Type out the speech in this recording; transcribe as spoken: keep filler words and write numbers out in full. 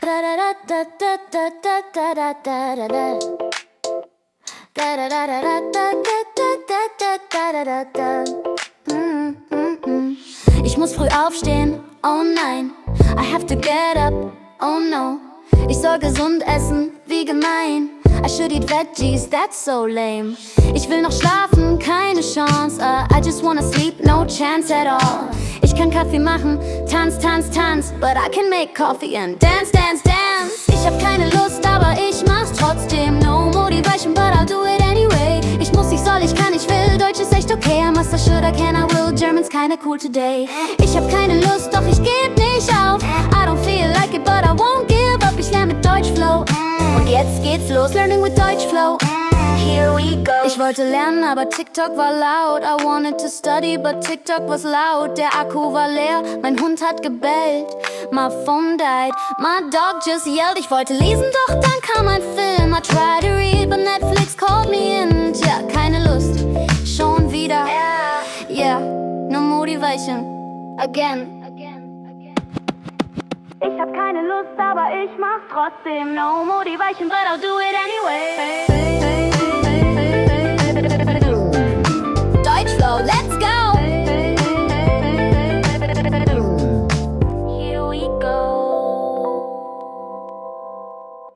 Ich muss früh aufstehen, oh nein. I have to get up, oh no. Ich soll gesund essen, wie gemein. I should eat veggies, that's so lame. Ich will noch schlafen, keine Chance. uh, I just wanna sleep, no chance at all. Ich kann Kaffee machen, tanz, tanz, tanz. But I can make coffee and dance, dance, dance. Ich hab keine Lust, aber ich mach's trotzdem. No motivation, but I'll do it anyway. Ich muss, ich soll, ich kann, ich will. Deutsch ist echt okay. I must, I should, I can, I will. German's kinda cool today. Ich hab keine Lust, doch ich geb nicht auf. I don't feel like it, but I won't give up. Ich lerne mit Deutschflow. Und jetzt geht's los, learning with Deutschflow. Here we go. Ich wollte lernen, aber TikTok war laut. I wanted to study, but TikTok was loud. Der Akku war leer, mein Hund hat gebellt. My phone died, my dog just yelled. Ich wollte lesen, doch dann kam ein Film. I tried to read, but Netflix called me in. Tja, keine Lust, schon wieder. Yeah, no motivation, again. Ich hab keine Lust, aber ich mach's trotzdem. No motivation, but I'll do it anyway.